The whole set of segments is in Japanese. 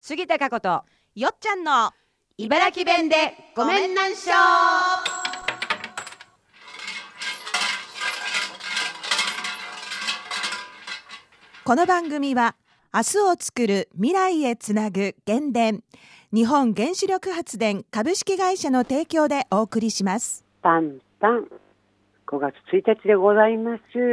杉田佳子とよっちゃんの茨城弁でごめんなんしょ。 この番組は明日をつくる未来へつなぐ原電日本原子力発電株式会社の提供でお送りします。 パンパン5月1日でございます。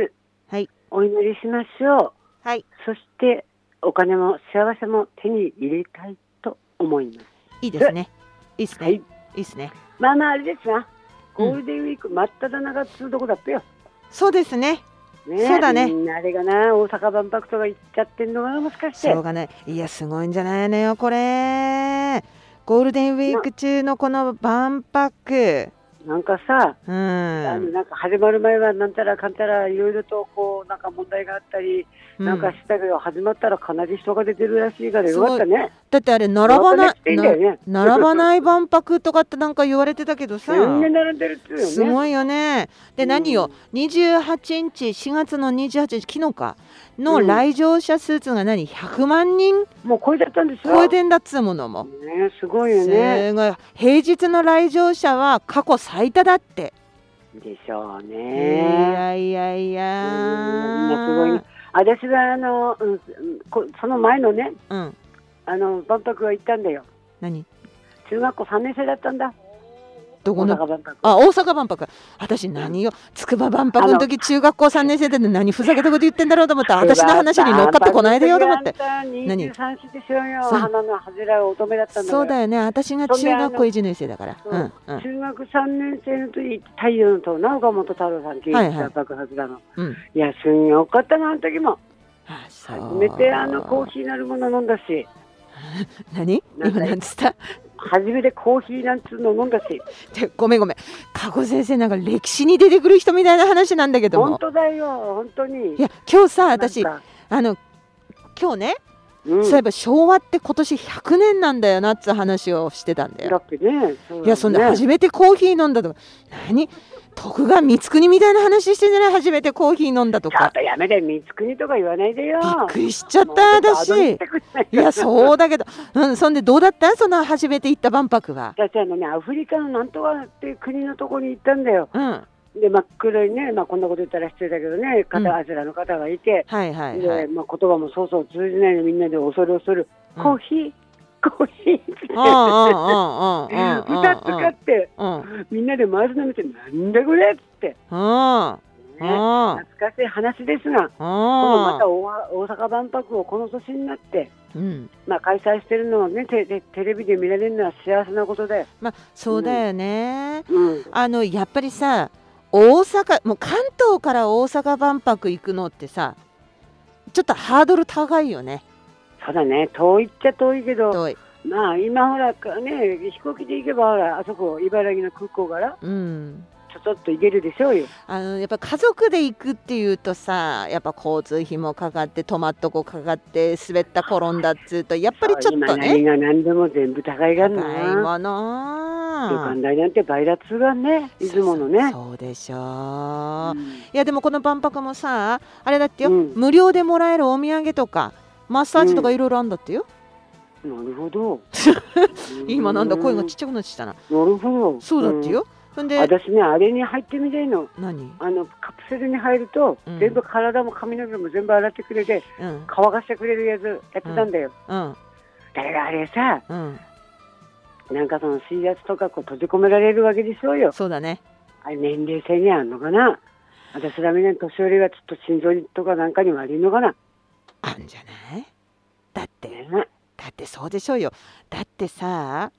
はい、 お祈りしましょう。 はい、 そしてお金も幸せも手に入れたいと思います。 いいですね、いいですね、 はい、 いいですね。 まあまああれですな、ゴールデンウィーク真っ只中っつうとこだったよ、 そうですね、 ね、 そうだね。 みんなあれがな、大阪万博とか行っちゃってんのがもしかして。 しょうがない。いやすごいんじゃないのよこれ。ゴールデンウィーク中のこの万博、 なんかさ、 なんか始まる前はなんたらかんたらいろいろとこうなんか問題があったりなんかしたけど、始まったらかなり人が出てるらしいからよかったね。 だってあれ並ばない、 ね、 並ばない万博とかってなんか言われてたけどさ、 全然並んでるっていうよね。 すごいよね。で、何よ、28日4月の28日昨日かの来場者数が100万人もう超えちゃったんですよ。 超えてんだっつうものも、 ね、すごいよね。 すごい。平日の来場者は過去最多だってでしょうね。 いやみんなすごいね。私はその前のね、万博は行ったんだよ。 何？ 中学校3年生だったんだ。 どこの？ 大阪万博。 大阪万博。私何よ、筑波万博の時中学校3年生で何ふざけたこと言ってんだろうと思って、私の話に乗っかってこないでよと思って。 何？23歳でしょうよ。花の恥じらう乙女だったんだから。 そうだよね。私が中学校1年生だから。 中学3年生の時、太陽の塔、岡本太郎さん聞いた爆発だの。いや、すんごかったな、あの時も。初めてコーヒーなるもの飲んだし。 何？今何つった？ 初めてコーヒーなんつうの飲んだし。 ごめん加護先生、なんか歴史に出てくる人みたいな話なんだけども。 本当だよ、本当に。 いや今日さ、私今日ね、そういえば昭和って今年100年なんだよなっつう話をしてたんだよ。 だってね。 いや、そんで初めてコーヒー飲んだとか、何徳川光圀みたいな話してんじゃない？初めてコーヒー飲んだとか。 ちょっとやめて、光圀とか言わないでよ。 びっくりしちゃった私。いやそうだけど、そんでどうだった？その初めて行った万博は。 私アフリカのなんとかっていう国のところに行ったんだよ。で真っ黒いね、こんなこと言ったら失礼だけどね、あちらの方がいて、で言葉もそうそう通じないの、みんなで恐る恐る、コーヒーコーヒーって2つ買って、みんなで回すの見て、なんだこれっつって、懐かしい話ですが、このまた大阪万博をこの年になって、開催してるのをね、テレビで見られるのは幸せなことで。 そうだよね。やっぱりさ、大阪、もう関東から大阪万博行くのってさ、ちょっとハードル高いよね。 そうだね、遠いっちゃ遠いけど、今ほらね、飛行機で行けばほら、あそこ茨城の空港から、ちょっと行けるでしょうよ。 やっぱ家族で行くっていうとさ、やっぱ交通費もかかって、泊まっとこかかって、滑った転んだっつうとやっぱりちょっとね、 何が何でも全部高いがんな。 高いもの。 旅館代なんて倍だつがね、出雲のね。 そうでしょう。いやでもこの万博もさ、あれだってよ、無料でもらえるお土産とかマッサージとかいろいろあるんだってよ。 なるほど。 今なんだ、声がちっちゃくなってきたな。 なるほど。 そうだってよ。 私ね、あれに入ってみたいの。 何？ カプセルに入ると、全部体も髪の毛も全部洗ってくれて、乾かしてくれるやつやってたんだよ。だからあれさ、なんかその水圧とか閉じ込められるわけでしょうよ。 そうだね。 あれ年齢制にあるのかな。私らみんな年寄りはちょっと心臓とかなんかに悪いのかな。 あんじゃない？だってそうでしょうよ。だってさ、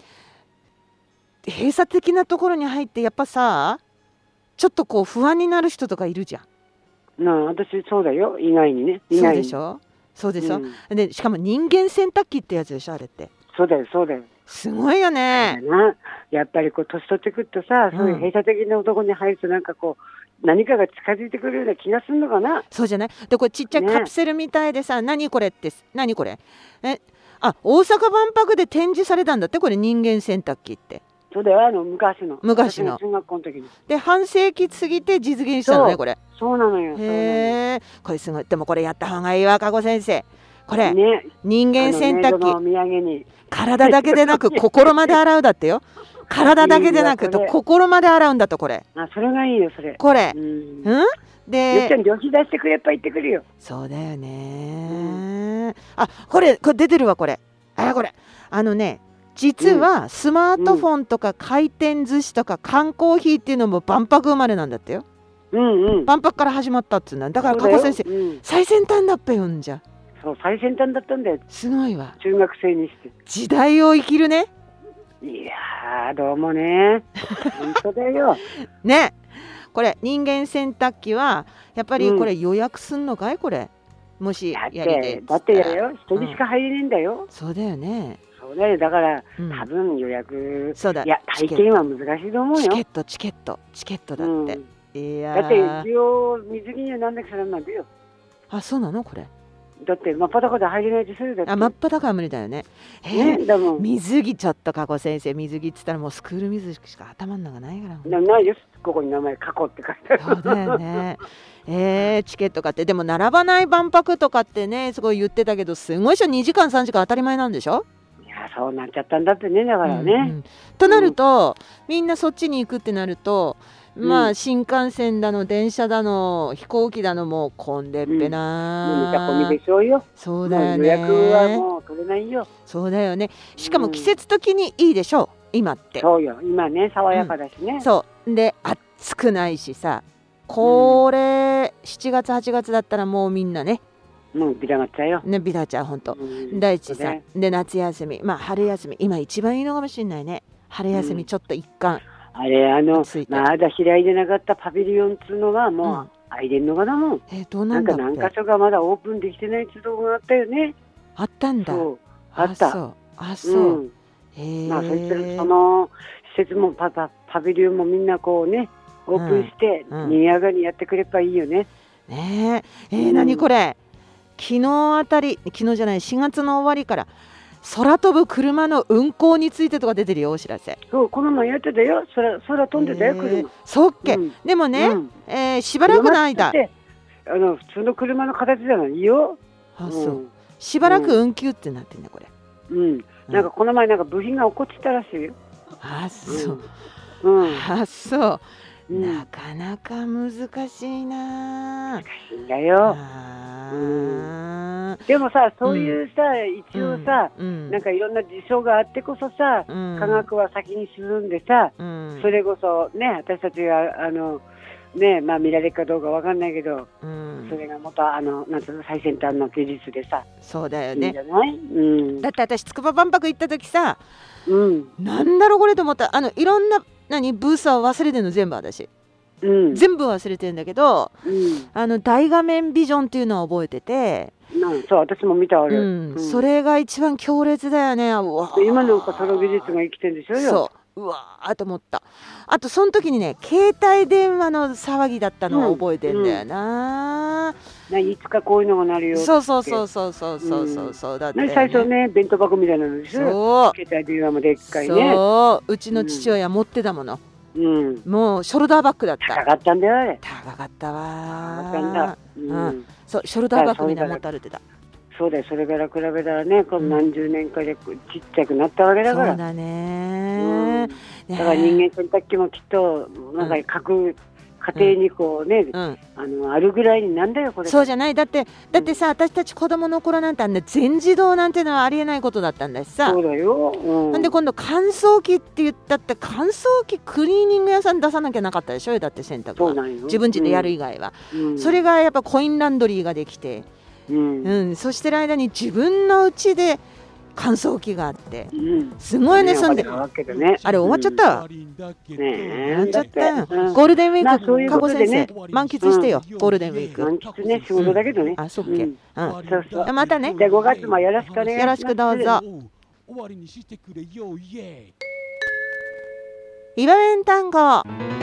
閉鎖的なところに入ってやっぱさ、ちょっとこう不安になる人とかいるじゃん。 私そうだよ、意外にね。 そうでしょ。そうでしょ。でしかも人間洗濯機ってやつでしょ、あれって。 そうだよそうだよ。 すごいよね。 やっぱり年取ってくるとさ、そういう閉鎖的なところに入るとなんか何かが近づいてくるような気がするのかな。 そうじゃない。でこれちっちゃいカプセルみたいでさ、何これって何これ？大阪万博で展示されたんだって、これ人間洗濯機って。 そうだよ、昔の中学校の時に。 で半世紀過ぎて実現したのね、これ。 そうなのよ。 へえ、これすごい。でもこれやった方がいいわ、加護先生。 これ、 ね、 人間洗濯機、 お土産に体だけでなく心まで洗うだってよ。体だけでなく心まで洗うんだとこれ。 あ、それがいいよそれ。 これ、 で、よっちゃん旅費出してくれ、やっぱ行ってくるよ。 そうだよね。あ、これ出てるわこれ。これ実はスマートフォンとか回転寿司とか缶コーヒーっていうのも万博生まれなんだってよ。万博から始まったっつうんだ。だから加古先生、最先端だっぺよんじゃ。 そう、最先端だったんだよ。 すごいわ。 中学生にして。 時代を生きるね。 いやー、どうもね。本当だよ。 ね。これ人間洗濯機はやっぱりこれ予約すんのかいこれ。もしやりてだってやよ、一人しか入れねえんだよ。 そうだよね。 そうだよ。だから多分予約、 そうだ。 いや体験は難しいと思うよ。 チケットだって。いやだって一応水着にはなんなきゃなんだよ。 あ、そうなのこれ。 だって真っ裸で入れないですよ。 真っ裸は無理だよね。水着ちょっと加古先生、水着っつったらもうスクール水着しか頭の中ないから。 ないです。ここに名前加古って書いてある。 そうだよね。チケット買ってでも並ばない万博とかってねすごい言ってたけど、すごいでしょ。2時間3時間当たり前なんでしょ。 いや、そうなっちゃったんだってね。だからね。 となると、みんなそっちに行くってなると、まあ新幹線だの電車だの飛行機だのもう混んでっぺな。 めちゃ混みでしょうよ。 そうだよね。 予約はもう取れないよ。 そうだよね。しかも季節的にいいでしょう今って。 そうよ、今ね爽やかだしね。 そうで暑くないしさ、これ7月8月だったらもうみんなねもうビラがっちゃうよね。ビラちゃんほんと第一さで夏休み、まあ春休み今一番いいのかもしれないね。春休みちょっと一貫あれまだ開いてなかったパビリオンっつうのがもう開いてんのかなもん。 どうなんだっけ。 なんか何箇所がまだオープンできてない都道があったよね。 あったんだ。 あった。 そう。 まあそしてその施設もパビリオンもみんなこうねオープンして賑やかにやってくればいいよね。 ねえ。何これ。昨日じゃない4月の終わりから空飛ぶ車の運行についてとか出てるよお知らせ。 そう、この前やってたよ。空飛んでたよ車。 そうっけ。でもね、しばらくの間普通の車の形じゃないよ。 しばらく運休ってなってんだこれ。 なんかこの前なんか部品が落っこちたらしいよ。 そう。なかなか難しいな。 難しいんだよ。でもさ、そういうさ、一応さ、なんかいろんな事象があってこそさ、科学は先に進んでさ、それこそね、私たちがまあ見られるかどうかわかんないけど、それがまたなんていうの最先端の技術でさ。 そうだよね。 いいんじゃない？ だって私筑波万博行った時さ、なんだろうこれと思った。いろんなブースは忘れてるの全部私。全部忘れてるんだけど、大画面ビジョンっていうのは覚えてて、 そう私も見たあれ、 それが一番強烈だよね。 今なんかその技術が生きてるんでしょよ。 そうわーと思った。あとその時にね携帯電話の騒ぎだったのを覚えてんだよな。 いつかこういうのがなるよって。 そうだってね。 最初ね弁当箱みたいなのでしょ。携帯電話もでっかいね。 うちの父親持ってたもの。もうショルダーバッグだった。 高かったんだよあれ。 高かったわ。そうショルダーバッグみたいな持って歩いてた。 そうだよ。それから比べたらねこの何十年かでちっちゃくなったわけだから。 そうだね。 だから人間洗濯機もきっとなんか各家庭にこうね、あるぐらいになんだよこれ。 そうじゃない。だってさ私たち子供の頃なんて全自動なんてのはありえないことだったんだしさ。 そうだよ。 なんで今度乾燥機って言ったって乾燥機クリーニング屋さん出さなきゃなかったでしょ。だって洗濯は自分家でやる以外は、それがやっぱコインランドリーができて、そしてる間に自分の家で乾燥機があって、すごいね。そんであれ終わっちゃったわ。終わっちゃったよ。ゴールデンウィーク加古先生満喫してよ。ゴールデンウィーク満喫ね。仕事だけどね。 あ、そっけ。またね。 じゃあ5月もよろしくお願いします。 よろしくどうぞ。岩弁単語。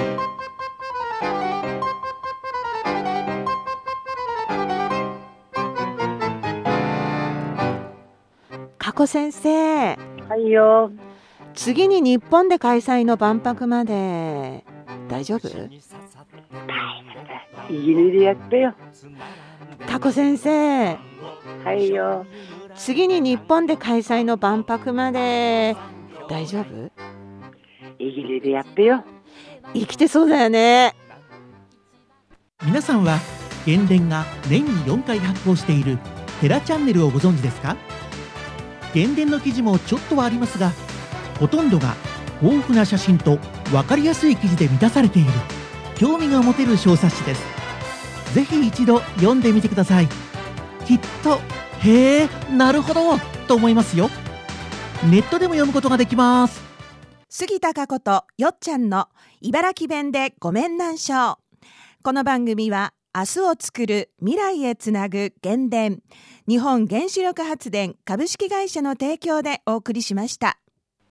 加古先生。 はいよ。 次に日本で開催の万博まで大丈夫？ イギリスでやってよ。 加古先生、 はいよ。 次に日本で開催の万博まで大丈夫？ イギリスでやってよ。 生きてそうだよね。 皆さんは原電が年に4回発行しているテラチャンネルをご存知ですか？原電の記事もちょっとはありますが、ほとんどが豊富な写真と分かりやすい記事で満たされている興味が持てる小冊子です。ぜひ一度読んでみてください。きっとへえ、なるほどと思いますよ。ネットでも読むことができます。 杉田佳子とよっちゃんの茨城弁でごめんなんしょう。この番組は明日をつくる未来へつなぐ原電日本原子力発電株式会社の提供でお送りしました。